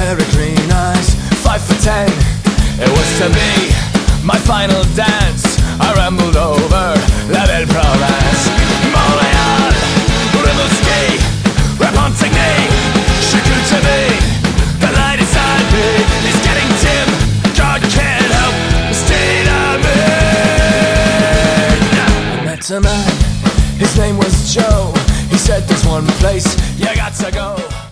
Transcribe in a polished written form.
hair and green eyes, 5'10". It was to be my final dance. I rambled over La Belle Provence, Montréal, Rimouski, Repentigny, Chicoutimi. The light inside me is getting dim. God can't help the state I'm in. I met a man, his name was Joe. He said there's one place you got to go.